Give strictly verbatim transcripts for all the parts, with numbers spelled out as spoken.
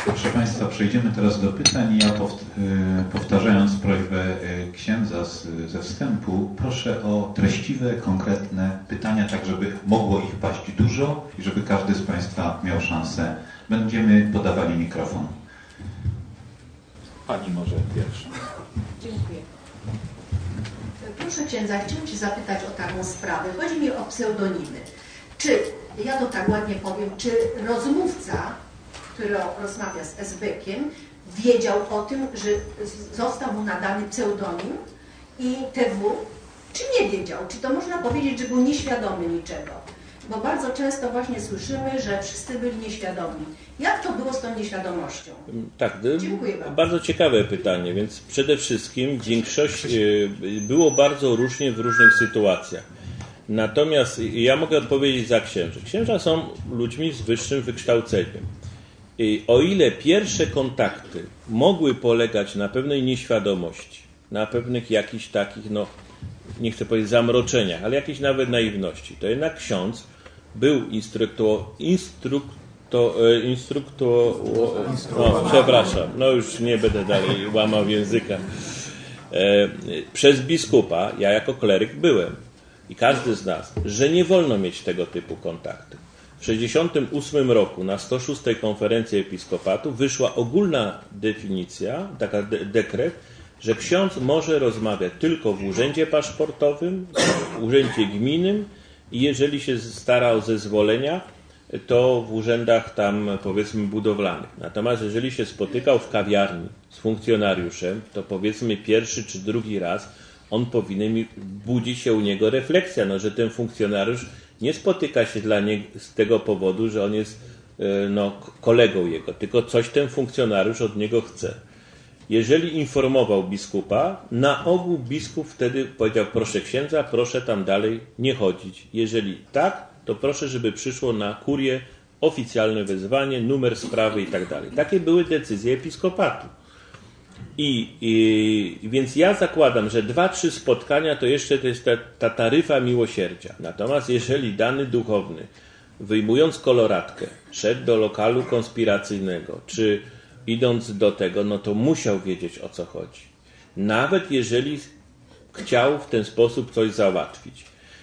Proszę Państwa, przejdziemy teraz do pytań. Ja powtarzając prośbę księdza z, ze wstępu, proszę o treściwe, konkretne pytania, tak żeby mogło ich paść dużo i żeby każdy z Państwa miał szansę. Będziemy podawali mikrofon. Pani może pierwsza. Dziękuję. Proszę księdza, chciałam się zapytać o taką sprawę. Chodzi mi o pseudonimy. Czy, ja to tak ładnie powiem, czy rozmówca, który rozmawia z esbekiem, wiedział o tym, że został mu nadany pseudonim i T W, czy nie wiedział? Czy to można powiedzieć, że był nieświadomy niczego? Bo bardzo często właśnie słyszymy, że wszyscy byli nieświadomi. Jak to było z tą nieświadomością? Tak, Dziękuję bardzo. Bardzo ciekawe pytanie, więc przede wszystkim większość było bardzo różnie w różnych sytuacjach. Natomiast ja mogę odpowiedzieć za księży. Księża są ludźmi z wyższym wykształceniem. I o ile pierwsze kontakty mogły polegać na pewnej nieświadomości, na pewnych jakichś takich, no nie chcę powiedzieć zamroczeniach, ale jakiejś nawet naiwności, to jednak ksiądz był instruktor, instruktor, instruktor, no przepraszam, no już nie będę dalej łamał języka, przez biskupa, ja jako kleryk byłem i każdy z nas, że nie wolno mieć tego typu kontaktu. W tysiąc dziewięćset sześćdziesiątym ósmym roku na sto szóstej konferencji episkopatu wyszła ogólna definicja, taka de- dekret, że ksiądz może rozmawiać tylko w urzędzie paszportowym, w urzędzie gminnym i jeżeli się stara o zezwolenia, to w urzędach tam powiedzmy budowlanych. Natomiast jeżeli się spotykał w kawiarni z funkcjonariuszem, to powiedzmy pierwszy czy drugi raz on powinien budzić się u niego refleksja, no, że ten funkcjonariusz nie spotyka się dla niego z tego powodu, że on jest no, kolegą jego, tylko coś ten funkcjonariusz od niego chce. Jeżeli informował biskupa, na ogół biskup wtedy powiedział: proszę księdza, proszę tam dalej nie chodzić. Jeżeli tak, to proszę, żeby przyszło na kurię oficjalne wezwanie, numer sprawy i tak dalej. Takie były decyzje episkopatu. I, i więc ja zakładam, że dwa, trzy spotkania to jeszcze to jest ta, ta taryfa miłosierdzia. Natomiast jeżeli dany duchowny, wyjmując koloratkę, szedł do lokalu konspiracyjnego, czy idąc do tego, no to musiał wiedzieć, o co chodzi. Nawet jeżeli chciał w ten sposób coś załatwić.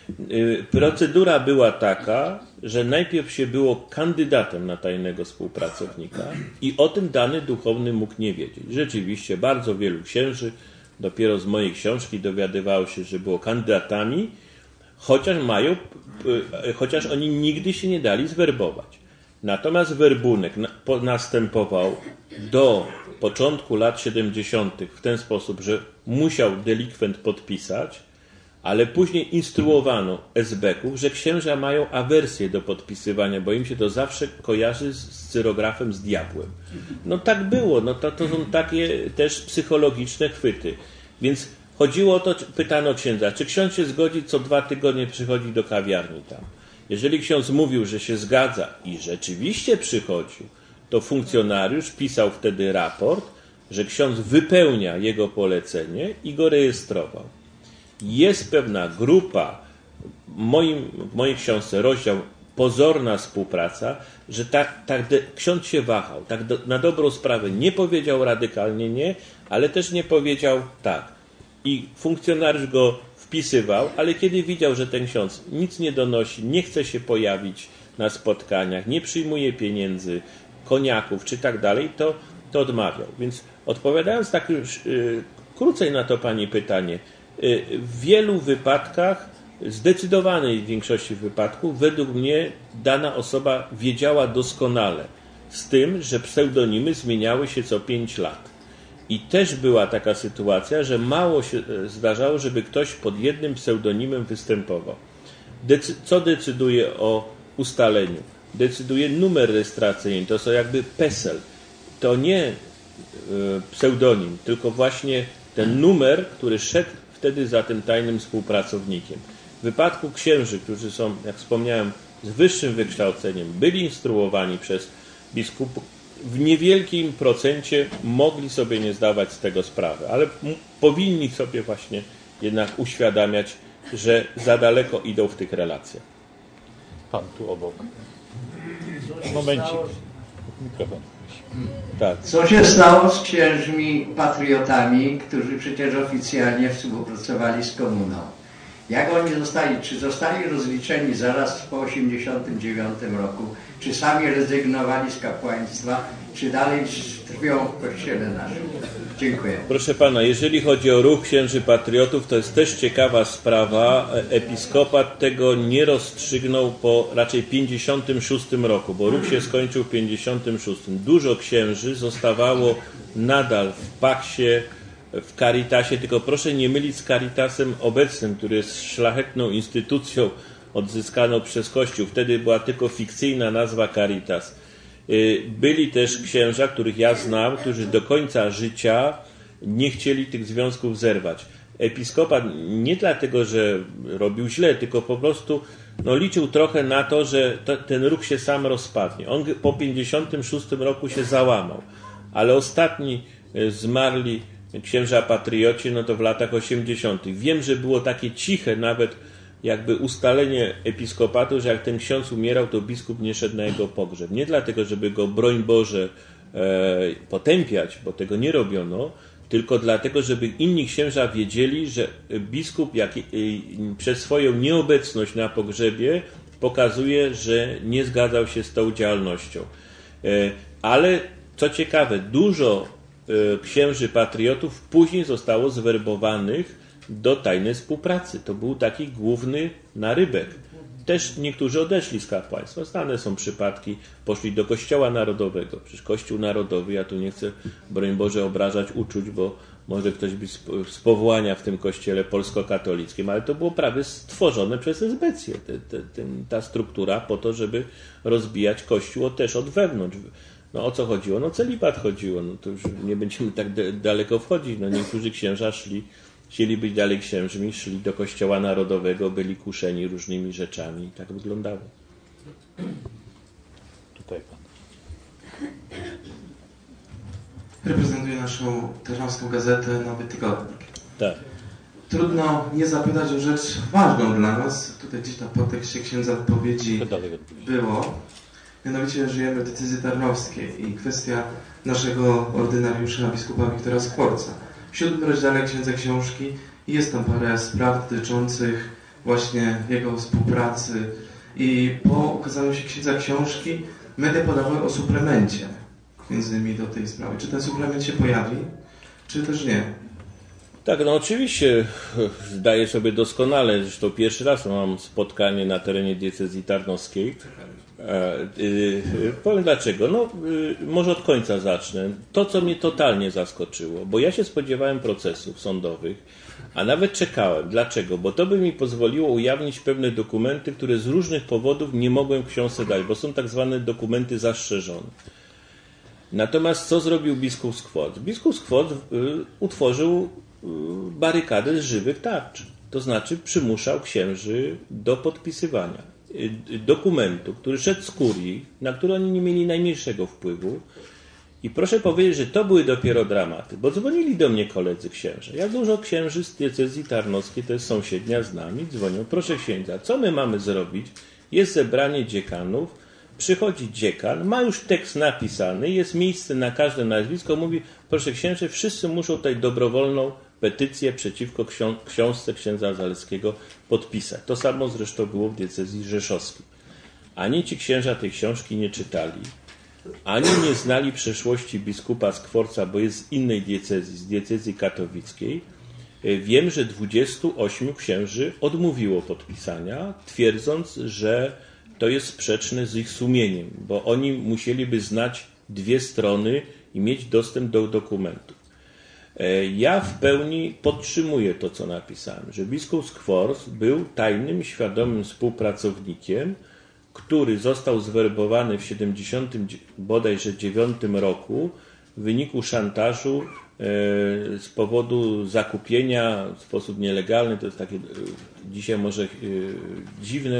Procedura była taka, że najpierw się było kandydatem na tajnego współpracownika i o tym dany duchowny mógł nie wiedzieć. Rzeczywiście bardzo wielu księży dopiero z mojej książki dowiadywało się, że było kandydatami, chociaż mają, chociaż oni nigdy się nie dali zwerbować. Natomiast werbunek następował do początku lat siedemdziesiątych w ten sposób, że musiał delikwent podpisać, ale później instruowano esbeków, że księża mają awersję do podpisywania, bo im się to zawsze kojarzy z, z cyrografem, z diabłem. No tak było, no to, to są takie też psychologiczne chwyty. Więc chodziło o to, pytano księdza, czy ksiądz się zgodzi co dwa tygodnie przychodzić do kawiarni tam. Jeżeli ksiądz mówił, że się zgadza i rzeczywiście przychodził, to funkcjonariusz pisał wtedy raport, że ksiądz wypełnia jego polecenie i go rejestrował. Jest pewna grupa, w, moim, w mojej książce rozdział pozorna współpraca, że tak, tak de, ksiądz się wahał, tak do, na dobrą sprawę nie powiedział radykalnie nie, ale też nie powiedział tak. I funkcjonariusz go wpisywał, ale kiedy widział, że ten ksiądz nic nie donosi, nie chce się pojawić na spotkaniach, nie przyjmuje pieniędzy, koniaków czy tak dalej, to, to odmawiał. Więc odpowiadając tak już yy, krócej na to pani pytanie, w wielu wypadkach, zdecydowanej większości wypadków, według mnie dana osoba wiedziała doskonale, z tym, że pseudonimy zmieniały się co pięć lat. I też była taka sytuacja, że mało się zdarzało, żeby ktoś pod jednym pseudonimem występował. Decy- co decyduje o ustaleniu? Decyduje numer rejestracyjny, to są jakby PESEL. To nie y, pseudonim, tylko właśnie ten numer, który szedł wtedy za tym tajnym współpracownikiem. W wypadku księży, którzy są, jak wspomniałem, z wyższym wykształceniem, byli instruowani przez biskupów, w niewielkim procencie mogli sobie nie zdawać z tego sprawy, ale m- powinni sobie właśnie jednak uświadamiać, że za daleko idą w tych relacjach. Pan tu obok. Momencik. Mikrofon. Tak. Co się stało z księżmi patriotami, którzy przecież oficjalnie współpracowali z komuną? Jak oni zostali? Czy zostali rozliczeni zaraz po osiemdziesiątym dziewiątym roku? Czy sami rezygnowali z kapłaństwa? Czy dalej trwią w Kościele naszym? Dziękuję. Proszę pana, jeżeli chodzi o ruch księży patriotów, to jest też ciekawa sprawa. Episkopat tego nie rozstrzygnął po raczej pięćdziesiątym szóstym roku, bo ruch się skończył w pięćdziesiątym szóstym. Dużo księży zostawało nadal w Paksie, w Caritasie, tylko proszę nie mylić z Caritasem obecnym, który jest szlachetną instytucją odzyskaną przez Kościół. Wtedy była tylko fikcyjna nazwa Caritas. Byli też księża, których ja znam, którzy do końca życia nie chcieli tych związków zerwać. Episkopat nie dlatego, że robił źle, tylko po prostu no, liczył trochę na to, że to, ten ruch się sam rozpadnie. On po pięćdziesiątym szóstym roku się załamał, ale ostatni zmarli księża patrioci, no to w latach osiemdziesiątych. Wiem, że było takie ciche nawet jakby ustalenie episkopatu, że jak ten ksiądz umierał, to biskup nie szedł na jego pogrzeb. Nie dlatego, żeby go, broń Boże, e, potępiać, bo tego nie robiono, tylko dlatego, żeby inni księża wiedzieli, że biskup jak, e, przez swoją nieobecność na pogrzebie pokazuje, że nie zgadzał się z tą działalnością. E, ale co ciekawe, dużo e, księży patriotów później zostało zwerbowanych do tajnej współpracy. To był taki główny narybek. Też niektórzy odeszli z kapłaństwa. Znane są przypadki, poszli do Kościoła Narodowego. Przecież Kościół Narodowy, ja tu nie chcę, broń Boże, obrażać uczuć, bo może ktoś być z powołania w tym kościele polsko-katolickim, ale to było prawie stworzone przez esbecję, te, te, te, ta struktura po to, żeby rozbijać Kościół też od wewnątrz. No o co chodziło? No celibat chodziło. No to już nie będziemy tak daleko wchodzić. No niektórzy księża szli Chcieli być dalej księżmi, szli do Kościoła Narodowego, byli kuszeni różnymi rzeczami i tak wyglądało. Tutaj pan. Reprezentuję naszą tarnowską gazetę Nowy Tygodnik. Tak. Trudno nie zapytać o rzecz ważną dla nas. Tutaj gdzieś na podtekście księdza wypowiedzi było. Mianowicie żyjemy w decyzji tarnowskiej i kwestia naszego ordynariusza biskupa Wiktora Skworca. W siódmym rozdziale Księdza Książki jest tam parę spraw dotyczących właśnie jego współpracy i po ukazaniu się Księdza Książki media podawały o suplemencie między innymi do tej sprawy. Czy ten suplement się pojawi, czy też nie? Tak, no oczywiście zdaję sobie doskonale, zresztą pierwszy raz mam spotkanie na terenie diecezji tarnowskiej. E, y, powiem dlaczego. No, y, może od końca zacznę. To, co mnie totalnie zaskoczyło, bo ja się spodziewałem procesów sądowych, a nawet czekałem. Dlaczego? Bo to by mi pozwoliło ujawnić pewne dokumenty, które z różnych powodów nie mogłem w książce dać, bo są tak zwane dokumenty zastrzeżone. Natomiast co zrobił biskup Skworc? Biskup Skworc y, utworzył y, barykadę z żywych tarcz. To znaczy przymuszał księży do podpisywania dokumentu, który szedł z kurii, na który oni nie mieli najmniejszego wpływu. I proszę powiedzieć, że to były dopiero dramaty, bo dzwonili do mnie koledzy księże. Jak dużo księży z diecezji tarnowskiej, to jest sąsiednia z nami, dzwonią, proszę księdza, co my mamy zrobić? Jest zebranie dziekanów, przychodzi dziekan, ma już tekst napisany, jest miejsce na każde nazwisko, mówi, proszę księże, wszyscy muszą tutaj dobrowolną petycję przeciwko książ- książce księdza Zaleskiego podpisać. To samo zresztą było w diecezji rzeszowskiej. Ani ci księża tej książki nie czytali, ani nie znali przeszłości biskupa Skworca, bo jest z innej diecezji, z diecezji katowickiej. Wiem, że dwudziestu ośmiu księży odmówiło podpisania, twierdząc, że to jest sprzeczne z ich sumieniem, bo oni musieliby znać dwie strony i mieć dostęp do dokumentów. Ja w pełni podtrzymuję to, co napisałem, że biskup Skworc był tajnym, świadomym współpracownikiem, który został zwerbowany w siedemdziesiątym bodajże dziewiątym roku w wyniku szantażu z powodu zakupienia w sposób nielegalny, to jest takie dzisiaj może dziwne,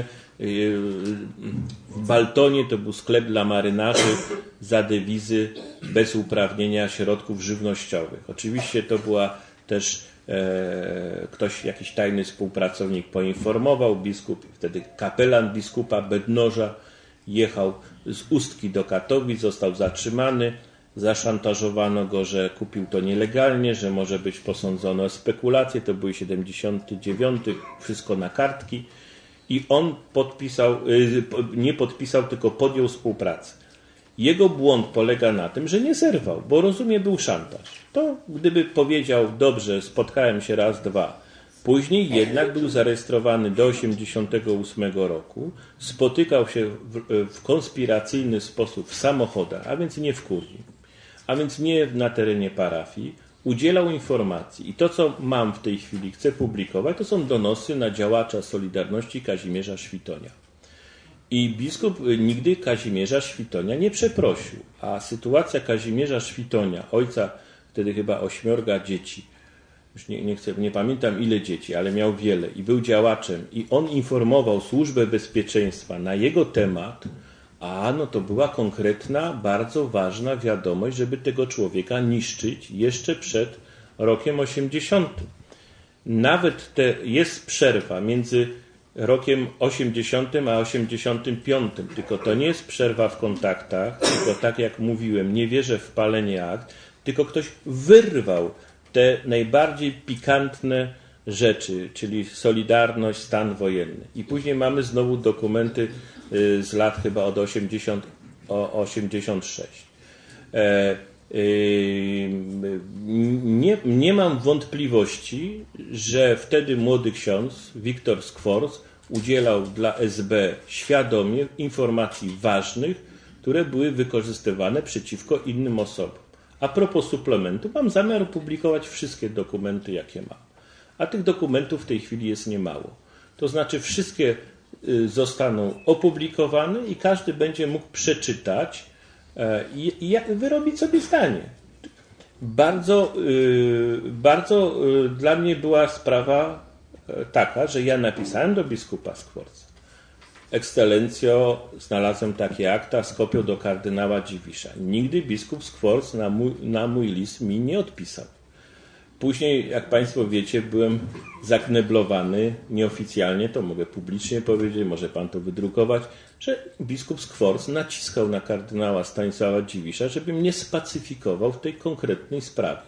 w Baltonie to był sklep dla marynarzy za dewizy bez uprawnienia środków żywnościowych. Oczywiście to była też e, ktoś, jakiś tajny współpracownik poinformował biskup, wtedy kapelan biskupa Bednoża jechał z Ustki do Katowic, został zatrzymany. zaszantażowano go, że kupił to nielegalnie, że może być posądzony o spekulację, to były siedemdziesiąty dziewiąty, wszystko na kartki i on podpisał, nie podpisał, tylko podjął współpracę. Jego błąd polega na tym, że nie zerwał, bo rozumie, był szantaż. To gdyby powiedział, dobrze, spotkałem się raz, dwa. Później jednak był zarejestrowany do osiemdziesiątego ósmego roku, spotykał się w, w konspiracyjny sposób w samochodach, a więc nie w kurii, a więc nie na terenie parafii, udzielał informacji. I to, co mam w tej chwili, chcę publikować, to są donosy na działacza Solidarności Kazimierza Świtonia. I biskup nigdy Kazimierza Świtonia nie przeprosił, a sytuacja Kazimierza Świtonia, ojca wtedy chyba ośmiorga dzieci, już nie, nie, chcę, nie pamiętam ile dzieci, ale miał wiele i był działaczem i on informował Służbę Bezpieczeństwa na jego temat, a no to była konkretna, bardzo ważna wiadomość, żeby tego człowieka niszczyć jeszcze przed rokiem osiemdziesiątym. Nawet te, jest przerwa między rokiem osiemdziesiątym a osiemdziesiątym piątym, tylko to nie jest przerwa w kontaktach, tylko tak jak mówiłem, nie wierzę w palenie akt, tylko ktoś wyrwał te najbardziej pikantne rzeczy, czyli Solidarność, stan wojenny. I później mamy znowu dokumenty z lat chyba od osiemdziesiątego osiemdziesiątego szóstego. Nie, nie mam wątpliwości, że wtedy młody ksiądz Wiktor Skwors udzielał dla S B świadomie informacji ważnych, które były wykorzystywane przeciwko innym osobom. A propos suplementu, mam zamiar opublikować wszystkie dokumenty, jakie mam. A tych dokumentów w tej chwili jest niemało. To znaczy wszystkie zostaną opublikowane i każdy będzie mógł przeczytać i, i wyrobić sobie zdanie. Bardzo, bardzo dla mnie była sprawa taka, że ja napisałem do biskupa Skworca. Ekscelencjo, znalazłem takie akta z kopią do kardynała Dziwisza. Nigdy biskup Skworc na mój, na mój list mi nie odpisał. Później, jak Państwo wiecie, byłem zakneblowany nieoficjalnie, to mogę publicznie powiedzieć, może Pan to wydrukować, że biskup Skworc naciskał na kardynała Stanisława Dziwisza, żeby mnie spacyfikował w tej konkretnej sprawie.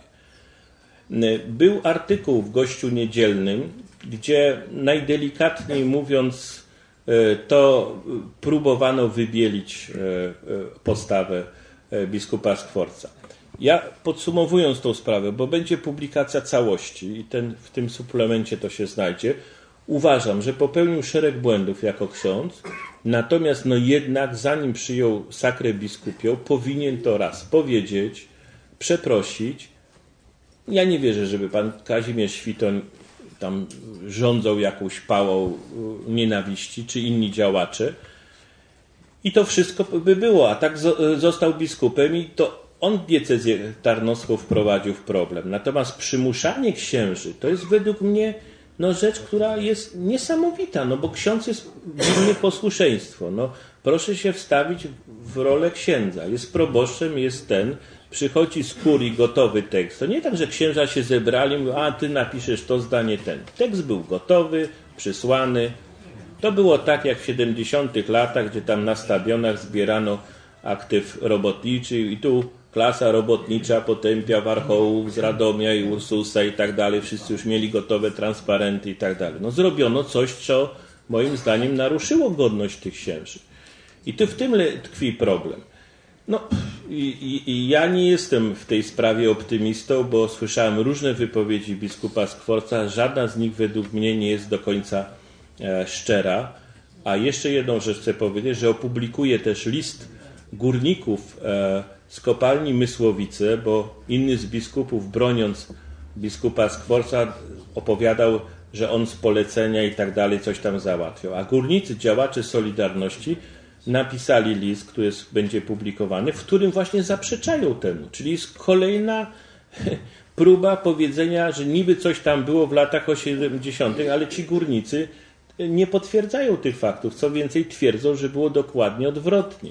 Był artykuł w Gościu Niedzielnym, gdzie najdelikatniej mówiąc to próbowano wybielić postawę biskupa Skworca. Ja podsumowując tą sprawę, bo będzie publikacja całości i ten, w tym suplemencie to się znajdzie, uważam, że popełnił szereg błędów jako ksiądz, natomiast no jednak zanim przyjął sakrę biskupią, powinien to raz powiedzieć, przeprosić. Ja nie wierzę, żeby pan Kazimierz Świtoń tam rządzą jakąś pałą nienawiści, czy inni działacze. I to wszystko by było, a tak został biskupem i to on diecezję tarnowską wprowadził w problem. Natomiast przymuszanie księży to jest według mnie no, rzecz, która jest niesamowita, no bo ksiądz jest winny posłuszeństwo. No, proszę się wstawić w rolę księdza. Jest proboszczem, jest ten, przychodzi z kurii gotowy tekst. To nie tak, że księża się zebrali i mówią, a ty napiszesz to zdanie ten. Tekst był gotowy, przysłany. To było tak jak w siedemdziesiątych latach, gdzie tam na stadionach zbierano aktyw robotniczy i tu klasa robotnicza potępia warchołów z Radomia i Ursusa i tak dalej. Wszyscy już mieli gotowe transparenty i tak dalej. No zrobiono coś, co moim zdaniem naruszyło godność tych księży. I tu w tym tkwi problem. No i, i, i ja nie jestem w tej sprawie optymistą, bo słyszałem różne wypowiedzi biskupa Skworca. Żadna z nich według mnie nie jest do końca e, szczera. A jeszcze jedną rzecz chcę powiedzieć, że opublikuję też list górników e, z kopalni Mysłowice, bo inny z biskupów, broniąc biskupa Skworca, opowiadał, że on z polecenia i tak dalej coś tam załatwiał. A górnicy, działacze Solidarności napisali list, który jest, będzie publikowany, w którym właśnie zaprzeczają temu. Czyli jest kolejna próba powiedzenia, że niby coś tam było w latach osiemdziesiątych, ale ci górnicy nie potwierdzają tych faktów. Co więcej, twierdzą, że było dokładnie odwrotnie.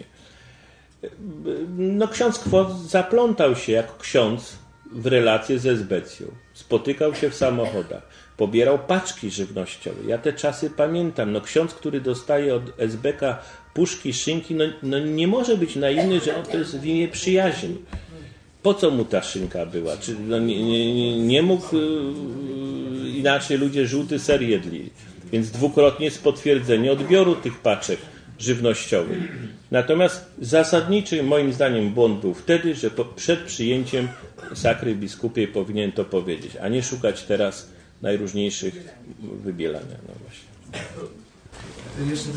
No, ksiądz Skworc zaplątał się jako ksiądz w relacje ze Esbecją. Spotykał się w samochodach. Pobierał paczki żywnościowe. Ja te czasy pamiętam. No, ksiądz, który dostaje od S B K puszki, szynki, no, no nie może być naiwny, że on to jest w imię przyjaźni. po co mu ta szynka była? Czy no, nie, nie, nie mógł yy, inaczej ludzie żółty ser jedli. Więc dwukrotnie jest potwierdzenie odbioru tych paczek żywnościowych. Natomiast zasadniczy moim zdaniem błąd był wtedy, że po, przed przyjęciem sakry biskupiej powinien to powiedzieć, a nie szukać teraz najróżniejszych wybielania. No właśnie. Jeszcze,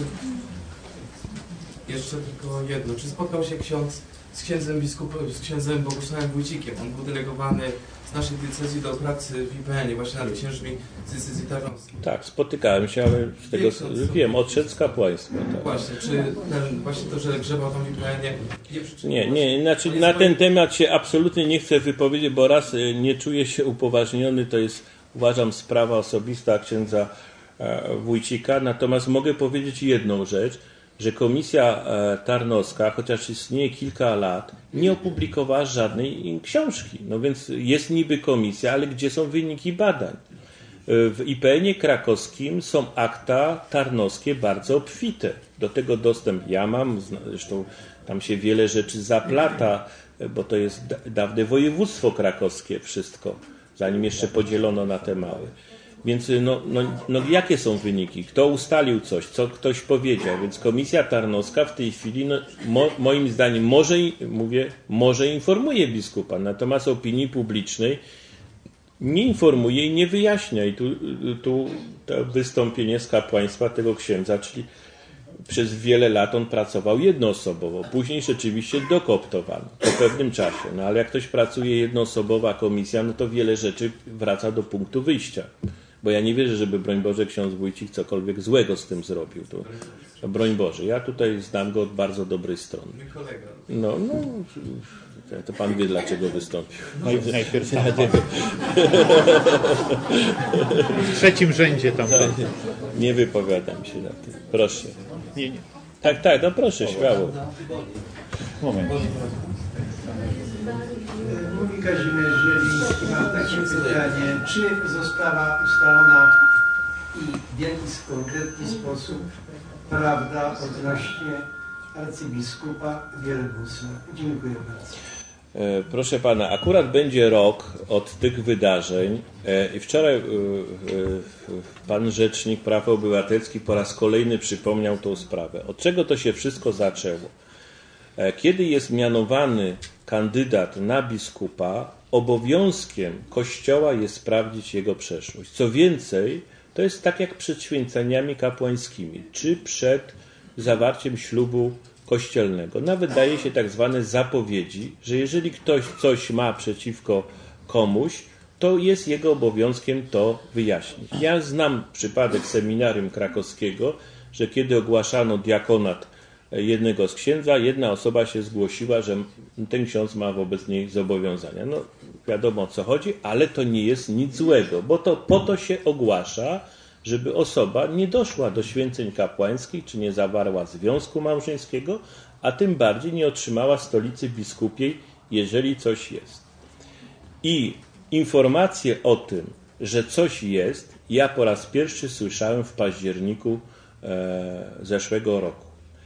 jeszcze tylko jedno. Czy spotkał się ksiądz z księdzem biskupem, z księdzem Bogusławem Wójcikiem? On był delegowany z naszej diecezji do pracy w I P N-ie, właśnie nad księżmi z diecezji tarnowskiej. Tak, spotykałem się, ale z tego ksiądz, wiem, odszedł z kapłaństwa. Tak. Właśnie, czy ten, właśnie to, że grzebał tam w I P N-ie nie Nie, nie, znaczy na ten temat się absolutnie nie chcę wypowiedzieć, bo raz nie czuję się upoważniony, to jest, uważam, sprawa osobista księdza Wójcika, natomiast mogę powiedzieć jedną rzecz, że Komisja Tarnowska, chociaż istnieje kilka lat, nie opublikowała żadnej książki. No więc jest niby komisja, ale gdzie są wyniki badań? W I P N-ie krakowskim są akta tarnowskie bardzo obfite. Do tego dostęp ja mam, zresztą tam się wiele rzeczy zaplata, bo to jest dawne województwo krakowskie wszystko, zanim jeszcze podzielono na te małe. Więc no, no, no jakie są wyniki? Kto ustalił coś? Co ktoś powiedział? Więc Komisja Tarnowska w tej chwili, no, mo, moim zdaniem, może, mówię, może informuje biskupa, natomiast opinii publicznej nie informuje i nie wyjaśnia. I tu, tu to wystąpienie z kapłaństwa tego księdza, czyli przez wiele lat on pracował jednoosobowo. Później rzeczywiście dokoptowano po pewnym czasie. No ale jak ktoś pracuje jednoosobowa komisja, no to wiele rzeczy wraca do punktu wyjścia. Bo ja nie wierzę, żeby, broń Boże, ksiądz Wójcik cokolwiek złego z tym zrobił. To, to broń Boże. Ja tutaj znam go od bardzo dobrej strony. No, no, to pan wie, dlaczego wystąpił. No i najpierw tam w trzecim rzędzie tam. Nie wypowiadam się na tym. Proszę. Nie, nie. Tak, tak, no proszę, śmiało. Moment. Mówi Kazimierz Zieliński, mam takie pytanie, czy została ustalona i w jaki konkretny sposób prawda odnośnie arcybiskupa Wielgusa? Dziękuję bardzo. Proszę pana, akurat będzie rok od tych wydarzeń i wczoraj pan Rzecznik Praw Obywatelskich po raz kolejny przypomniał tą sprawę. Od czego to się wszystko zaczęło? Kiedy jest mianowany kandydat na biskupa, obowiązkiem Kościoła jest sprawdzić jego przeszłość. Co więcej, to jest tak jak przed święceniami kapłańskimi, czy przed zawarciem ślubu kościelnego. Nawet daje się tak zwane zapowiedzi, że jeżeli ktoś coś ma przeciwko komuś, to jest jego obowiązkiem to wyjaśnić. Ja znam przypadek seminarium krakowskiego, że kiedy ogłaszano diakonat jednego z księdza, jedna osoba się zgłosiła, że ten ksiądz ma wobec niej zobowiązania. No wiadomo o co chodzi, ale to nie jest nic złego, bo to po to się ogłasza, żeby osoba nie doszła do święceń kapłańskich, czy nie zawarła związku małżeńskiego, a tym bardziej nie otrzymała stolicy biskupiej, jeżeli coś jest. I informacje o tym, że coś jest, ja po raz pierwszy słyszałem w październiku e, zeszłego roku.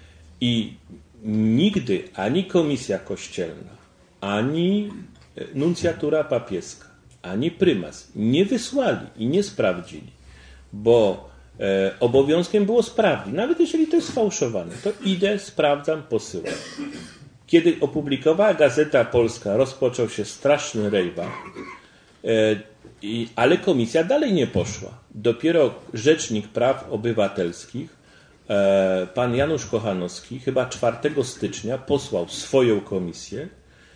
I nigdy ani Komisja Kościelna, ani nuncjatura papieska, ani prymas nie wysłali i nie sprawdzili, bo e, obowiązkiem było sprawdzić. Nawet jeżeli to jest sfałszowane, to idę, sprawdzam, posyłam. Kiedy opublikowała Gazeta Polska, rozpoczął się straszny rejwach, e, i, ale komisja dalej nie poszła. Dopiero Rzecznik Praw Obywatelskich, e, pan Janusz Kochanowski, chyba czwartego stycznia posłał swoją komisję.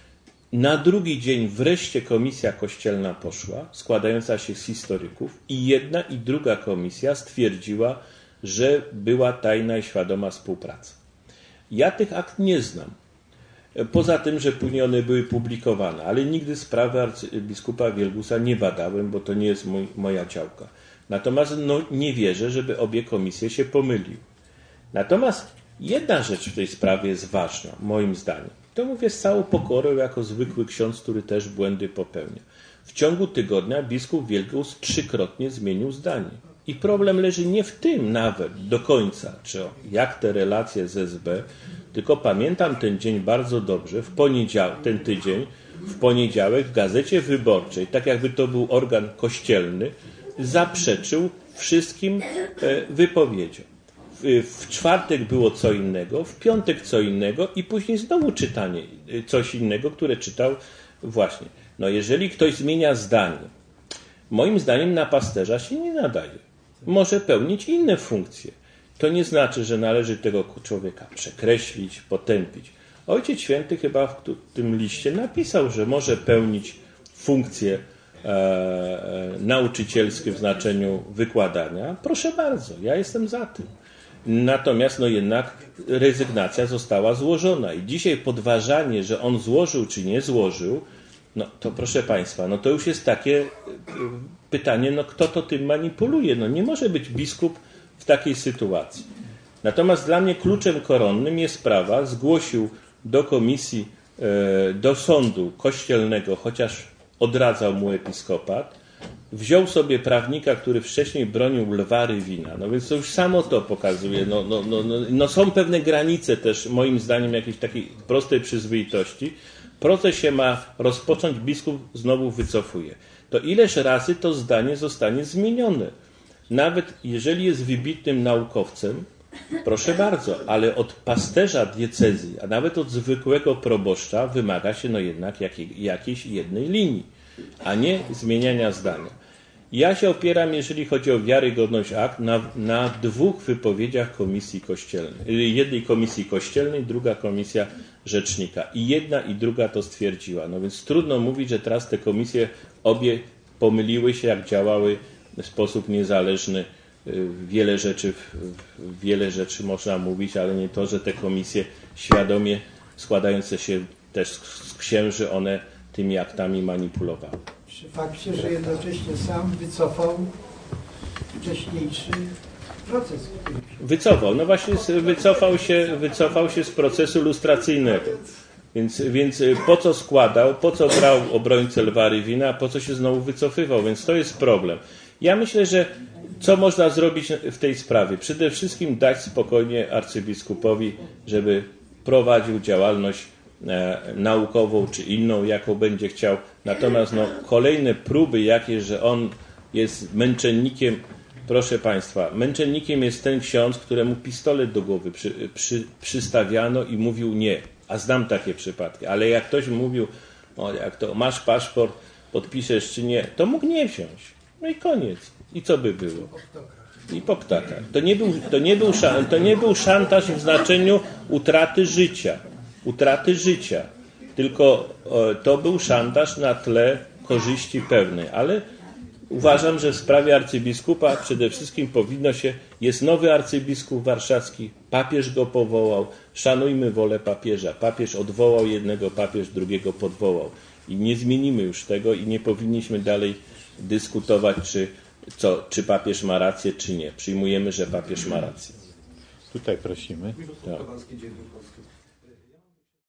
Na drugi dzień wreszcie komisja kościelna poszła, składająca się z historyków, i jedna i druga komisja stwierdziła, że była tajna i świadoma współpraca. Ja tych akt nie znam. Poza tym, że później one były publikowane, ale nigdy sprawy arcybiskupa Wielgusa nie badałem, bo to nie jest mój, moja działka. Natomiast no, nie wierzę, żeby obie komisje się pomyliły. Natomiast jedna rzecz w tej sprawie jest ważna, moim zdaniem. To mówię z całą pokorą, jako zwykły ksiądz, który też błędy popełnia. W ciągu tygodnia biskup Wielgus trzykrotnie zmienił zdanie. I problem leży nie w tym nawet do końca, czy jak te relacje z S B, tylko pamiętam ten dzień bardzo dobrze, w poniedziałek, ten tydzień, w poniedziałek w Gazecie Wyborczej, tak jakby to był organ kościelny, zaprzeczył wszystkim wypowiedziom. W czwartek było co innego, w piątek co innego i później znowu czytanie coś innego, które czytał właśnie. No jeżeli ktoś zmienia zdanie, moim zdaniem na pasterza się nie nadaje. Może pełnić inne funkcje. To nie znaczy, że należy tego człowieka przekreślić, potępić. Ojciec Święty chyba w tym liście napisał, że może pełnić funkcje e, e, nauczycielskie w znaczeniu wykładania. Proszę bardzo, ja jestem za tym. Natomiast no jednak rezygnacja została złożona i dzisiaj podważanie, że on złożył czy nie złożył, no to proszę Państwa, no to już jest takie pytanie, no kto to tym manipuluje? No nie może być biskup w takiej sytuacji. Natomiast dla mnie kluczem koronnym jest sprawa, zgłosił do komisji, do sądu kościelnego, chociaż odradzał mu episkopat, wziął sobie prawnika, który wcześniej bronił Lwa Rywina. No więc to już samo to pokazuje. No, no, no, no, no są pewne granice też, moim zdaniem, jakiejś takiej prostej przyzwoitości. Proces się ma rozpocząć, biskup znowu wycofuje. To ileż razy to zdanie zostanie zmienione? Nawet jeżeli jest wybitnym naukowcem, proszę bardzo, ale od pasterza diecezji, a nawet od zwykłego proboszcza wymaga się no jednak jakiej, jakiejś jednej linii, a nie zmieniania zdania. Ja się opieram, jeżeli chodzi o wiarygodność akt, na, na dwóch wypowiedziach komisji kościelnej. Jednej komisji kościelnej, druga komisja rzecznika. I jedna i druga to stwierdziła. No więc trudno mówić, że teraz te komisje obie pomyliły się, jak działały w sposób niezależny. Wiele rzeczy, wiele rzeczy można mówić, ale nie to, że te komisje świadomie składające się też z księży, one tymi aktami manipulowały. Przy fakcie, że jednocześnie sam wycofał wcześniejszy proces. Wycofał, no właśnie wycofał się, wycofał się z procesu lustracyjnego. Więc, więc po co składał, po co brał obrońcę Lwa Rywina, a po co się znowu wycofywał, więc to jest problem. Ja myślę, że co można zrobić w tej sprawie? Przede wszystkim dać spokojnie arcybiskupowi, żeby prowadził działalność e, naukową czy inną, jaką będzie chciał. Natomiast no, kolejne próby jakieś, że on jest męczennikiem, proszę Państwa, męczennikiem jest ten ksiądz, któremu pistolet do głowy przy, przy, przystawiano i mówił nie. A znam takie przypadki. Ale jak ktoś mówił, o, jak to masz paszport, podpiszesz czy nie, to mógł nie wziąć. No i koniec. I co by było? I po ptakach. To nie był, to nie był, to nie był szantaż w znaczeniu utraty życia. Utraty życia. Tylko o, to był szantaż na tle korzyści pewnej. Ale uważam, że w sprawie arcybiskupa przede wszystkim powinno się, jest nowy arcybiskup warszawski, papież go powołał, szanujmy wolę papieża. Papież odwołał jednego, papież drugiego podwołał. I nie zmienimy już tego i nie powinniśmy dalej dyskutować, czy, co, czy papież ma rację, czy nie. Przyjmujemy, że papież ma rację. Tutaj prosimy. Tak.